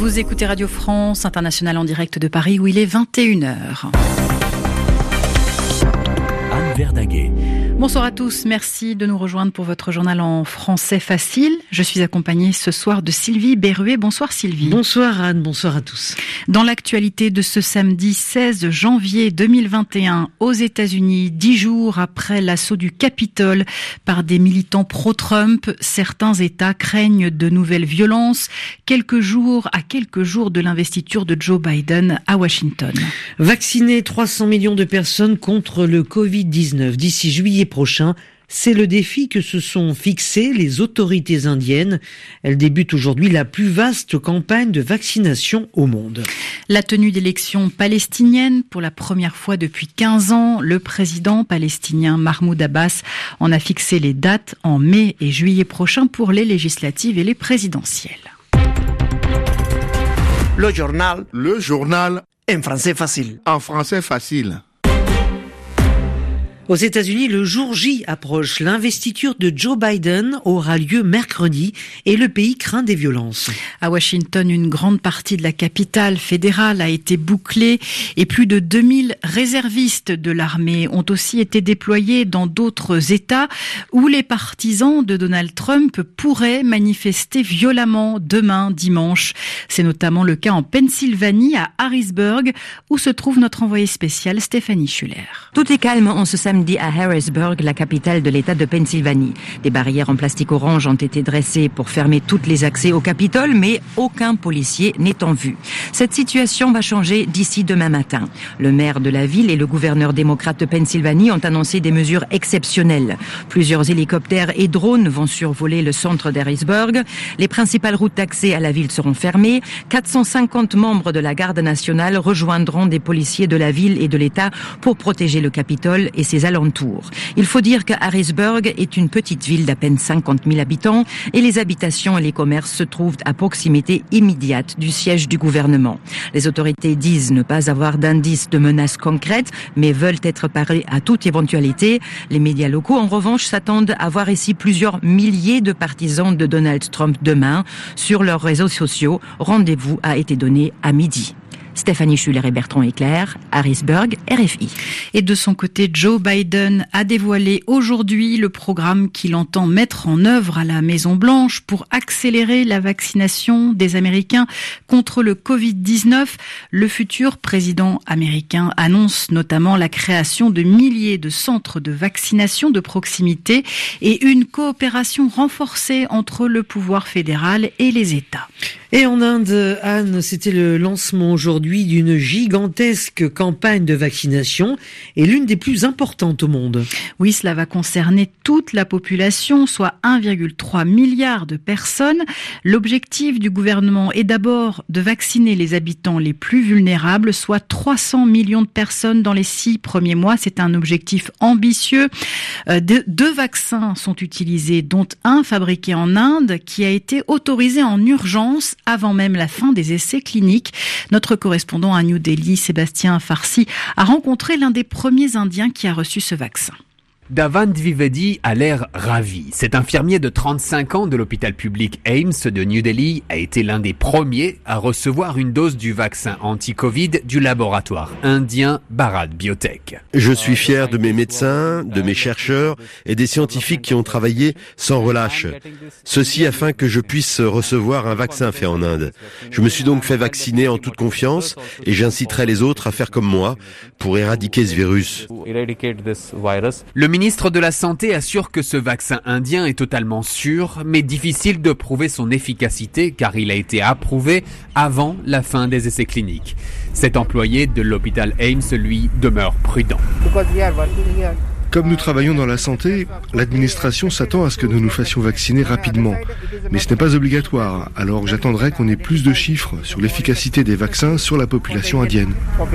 Vous écoutez Radio France Internationale en direct de Paris où il est 21h. Anne Verdaguet. Bonsoir à tous, merci de nous rejoindre pour votre journal en français facile. Je suis accompagnée ce soir de Sylvie Berruet. Bonsoir Sylvie. Bonsoir Anne, bonsoir à tous. Dans l'actualité de ce samedi 16 janvier 2021 aux États-Unis, 10 jours après l'assaut du Capitole par des militants pro-Trump, certains États craignent de nouvelles violences, quelques jours de l'investiture de Joe Biden à Washington. Vacciner 300 millions de personnes contre le Covid-19 d'ici juillet prochain, c'est le défi que se sont fixés les autorités indiennes. Elles débutent aujourd'hui la plus vaste campagne de vaccination au monde. La tenue d'élections palestiniennes pour la première fois depuis 15 ans. Le président palestinien Mahmoud Abbas en a fixé les dates en mai et juillet prochains pour les législatives et les présidentielles. Le journal en français facile. En français facile. Aux États-Unis, le jour J approche. L'investiture de Joe Biden aura lieu mercredi et le pays craint des violences. À Washington, une grande partie de la capitale fédérale a été bouclée et plus de 2000 réservistes de l'armée ont aussi été déployés dans d'autres États où les partisans de Donald Trump pourraient manifester violemment demain, dimanche. C'est notamment le cas en Pennsylvanie, à Harrisburg, où se trouve notre envoyée spéciale Stéphanie Schuller. Tout est calme en ce samedi à Harrisburg, la capitale de l'État de Pennsylvanie. Des barrières en plastique orange ont été dressées pour fermer tous les accès au Capitole, mais aucun policier n'est en vue. Cette situation va changer d'ici demain matin. Le maire de la ville et le gouverneur démocrate de Pennsylvanie ont annoncé des mesures exceptionnelles. Plusieurs hélicoptères et drones vont survoler le centre d'Harrisburg. Les principales routes d'accès à la ville seront fermées. 450 membres de la garde nationale rejoindront des policiers de la ville et de l'État pour protéger le Capitole et ses alentours. Il faut dire que Harrisburg est une petite ville d'à peine 50 000 habitants et les habitations et les commerces se trouvent à proximité immédiate du siège du gouvernement. Les autorités disent ne pas avoir d'indices de menaces concrètes, mais veulent être parés à toute éventualité. Les médias locaux, en revanche, s'attendent à voir ici plusieurs milliers de partisans de Donald Trump demain. Sur leurs réseaux sociaux, rendez-vous a été donné à midi. Stéphanie Schuller et Bertrand Éclair, Harrisburg, RFI. Et de son côté, Joe Biden a dévoilé aujourd'hui le programme qu'il entend mettre en œuvre à la Maison-Blanche pour accélérer la vaccination des Américains contre le Covid-19. Le futur président américain annonce notamment la création de milliers de centres de vaccination de proximité et une coopération renforcée entre le pouvoir fédéral et les États. Et en Inde, Anne, c'était le lancement aujourd'hui d'une gigantesque campagne de vaccination et l'une des plus importantes au monde. Oui, cela va concerner toute la population, soit 1,3 milliard de personnes. L'objectif du gouvernement est d'abord de vacciner les habitants les plus vulnérables, soit 300 millions de personnes dans les 6 premiers mois. C'est un objectif ambitieux. 2 vaccins sont utilisés, dont un fabriqué en Inde qui a été autorisé en urgence avant même la fin des essais cliniques. Notre correspondant à New Delhi, Sébastien Farsi, a rencontré l'un des premiers Indiens qui a reçu ce vaccin. Davan Dwivedi a l'air ravi. Cet infirmier de 35 ans de l'hôpital public AIIMS de New Delhi a été l'un des premiers à recevoir une dose du vaccin anti-Covid du laboratoire indien Bharat Biotech. Je suis fier de mes médecins, de mes chercheurs et des scientifiques qui ont travaillé sans relâche. Ceci afin que je puisse recevoir un vaccin fait en Inde. Je me suis donc fait vacciner en toute confiance et j'inciterai les autres à faire comme moi pour éradiquer ce virus. Le ministre de la Santé assure que ce vaccin indien est totalement sûr, mais difficile de prouver son efficacité car il a été approuvé avant la fin des essais cliniques. Cet employé de l'hôpital AIIMS, lui, demeure prudent. Comme nous travaillons dans la santé, l'administration s'attend à ce que nous nous fassions vacciner rapidement. Mais ce n'est pas obligatoire, alors j'attendrai qu'on ait plus de chiffres sur l'efficacité des vaccins sur la population indienne.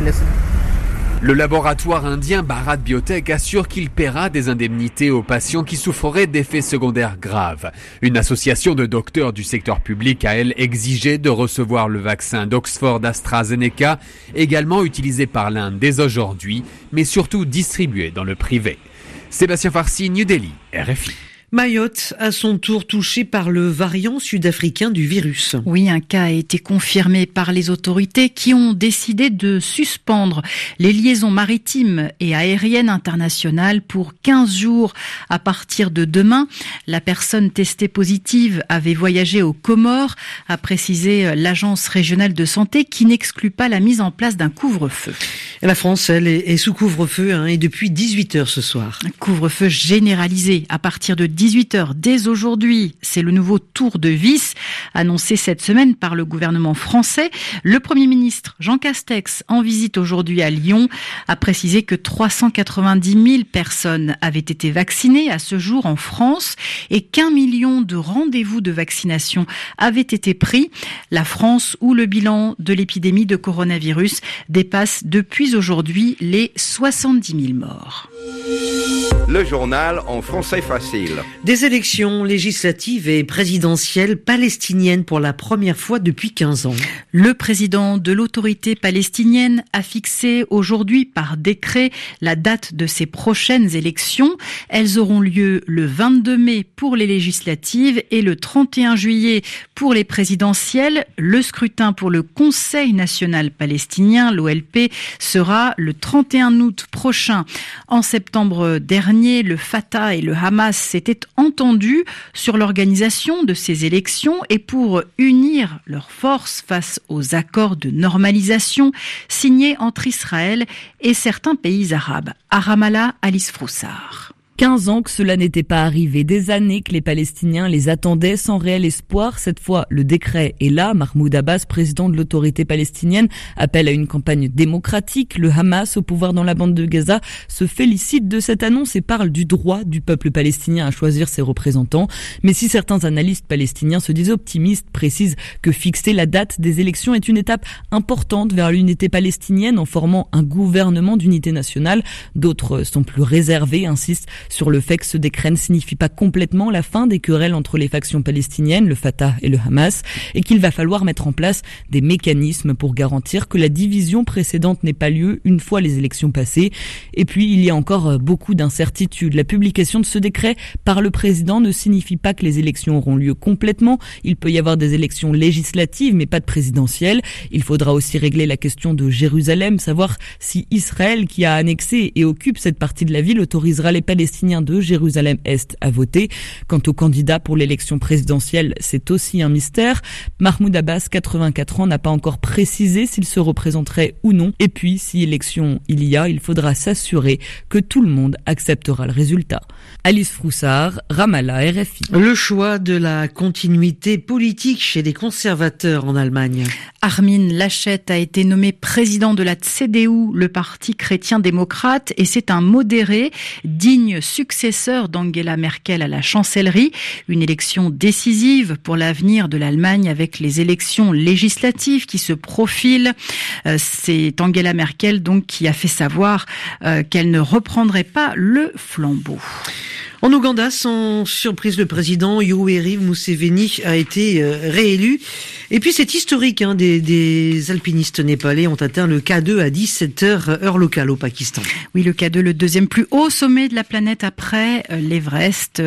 Le laboratoire indien Bharat Biotech assure qu'il paiera des indemnités aux patients qui souffreraient d'effets secondaires graves. Une association de docteurs du secteur public a, elle, exigé de recevoir le vaccin d'Oxford AstraZeneca, également utilisé par l'Inde dès aujourd'hui, mais surtout distribué dans le privé. Sébastien Farsi, New Delhi, RFI. Mayotte, à son tour touché par le variant sud-africain du virus. Oui, un cas a été confirmé par les autorités qui ont décidé de suspendre les liaisons maritimes et aériennes internationales pour 15 jours à partir de demain. La personne testée positive avait voyagé aux Comores, a précisé l'agence régionale de santé qui n'exclut pas la mise en place d'un couvre-feu. La France, elle, est sous couvre-feu et depuis 18h ce soir. Un couvre-feu généralisé à partir de 18h dès aujourd'hui. C'est le nouveau tour de vis annoncé cette semaine par le gouvernement français. Le Premier ministre Jean Castex, en visite aujourd'hui à Lyon, a précisé que 390 000 personnes avaient été vaccinées à ce jour en France et qu'1 million de rendez-vous de vaccination avaient été pris. La France, où le bilan de l'épidémie de coronavirus dépasse depuis aujourd'hui les 70 000 morts. Le journal en français facile. Des élections législatives et présidentielles palestiniennes pour la première fois depuis 15 ans. Le président de l'autorité palestinienne a fixé aujourd'hui par décret la date de ces prochaines élections. Elles auront lieu le 22 mai pour les législatives et le 31 juillet pour les présidentielles. Le scrutin pour le Conseil national palestinien, l'OLP, sera le 31 août prochain. En septembre dernier, le Fatah et le Hamas s'étaient entendus sur l'organisation de ces élections et pour unir leurs forces face aux accords de normalisation signés entre Israël et certains pays arabes. À Ramallah, Alice Froussard. 15 ans que cela n'était pas arrivé, des années que les Palestiniens les attendaient sans réel espoir. Cette fois, le décret est là. Mahmoud Abbas, président de l'autorité palestinienne, appelle à une campagne démocratique. Le Hamas, au pouvoir dans la bande de Gaza, se félicite de cette annonce et parle du droit du peuple palestinien à choisir ses représentants. Mais si certains analystes palestiniens se disent optimistes, précisent que fixer la date des élections est une étape importante vers l'unité palestinienne en formant un gouvernement d'unité nationale. D'autres sont plus réservés, insistent sur le fait que ce décret ne signifie pas complètement la fin des querelles entre les factions palestiniennes, le Fatah et le Hamas, et qu'il va falloir mettre en place des mécanismes pour garantir que la division précédente n'ait pas lieu une fois les élections passées. Et puis, il y a encore beaucoup d'incertitudes. La publication de ce décret par le président ne signifie pas que les élections auront lieu complètement. Il peut y avoir des élections législatives, mais pas de présidentielles. Il faudra aussi régler la question de Jérusalem, savoir si Israël, qui a annexé et occupe cette partie de la ville, autorisera les Palestiniens de Jérusalem-Est à voter. Quant au candidat pour l'élection présidentielle, c'est aussi un mystère. Mahmoud Abbas, 84 ans, n'a pas encore précisé s'il se représenterait ou non. Et puis, si élection il faudra s'assurer que tout le monde acceptera le résultat. Alice Froussard, Ramallah, RFI. Le choix de la continuité politique chez les conservateurs en Allemagne. Armin Laschet a été nommé président de la CDU, le parti chrétien-démocrate, et c'est un modéré, digne successeur d'Angela Merkel à la chancellerie. Une élection décisive pour l'avenir de l'Allemagne avec les élections législatives qui se profilent. C'est Angela Merkel donc qui a fait savoir qu'elle ne reprendrait pas le flambeau. En Ouganda, sans surprise, le président Yoweri Museveni a été réélu. Et puis c'est historique, des alpinistes népalais ont atteint le K2 à 17h heure locale au Pakistan. Oui, le K2, le deuxième plus haut sommet de la planète après l'Everest.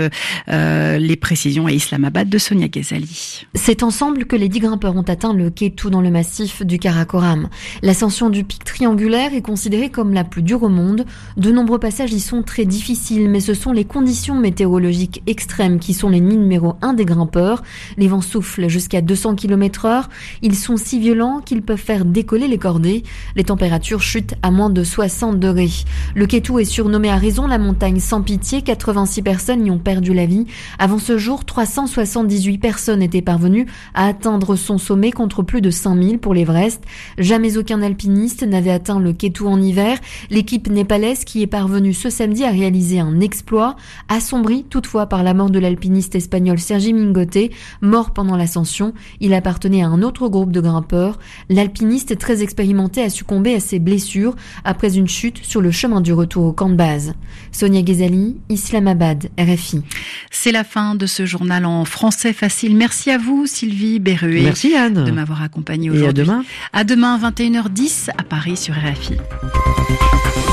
Les précisions à Islamabad de Sonia Ghazali. C'est ensemble que les 10 grimpeurs ont atteint le K2 dans le massif du Karakoram. L'ascension du pic triangulaire est considérée comme la plus dure au monde. De nombreux passages y sont très difficiles, mais ce sont les conditions météorologiques extrêmes qui sont l'ennemi numéro 1 des grimpeurs. Les vents soufflent jusqu'à 200 km/h. Ils sont si violents qu'ils peuvent faire décoller les cordées. Les températures chutent à moins de 60 degrés. Le K2 est surnommé à raison la montagne sans pitié. 86 personnes y ont perdu la vie. Avant ce jour, 378 personnes étaient parvenues à atteindre son sommet contre plus de 5000 pour l'Everest. Jamais aucun alpiniste n'avait atteint le K2 en hiver. L'équipe népalaise qui est parvenue ce samedi a réalisé un exploit, assombri toutefois par la mort de l'alpiniste espagnol Sergi Mingote, mort pendant l'ascension. Il appartenait à un autre groupe de grimpeurs. L'alpiniste très expérimenté a succombé à ses blessures après une chute sur le chemin du retour au camp de base. Sonia Ghazali, Islamabad, RFI. C'est la fin de ce journal en français facile. Merci à vous, Sylvie Berruet. Merci Anne. De m'avoir accompagnée aujourd'hui. Et à demain. À demain, 21h10 à Paris sur RFI.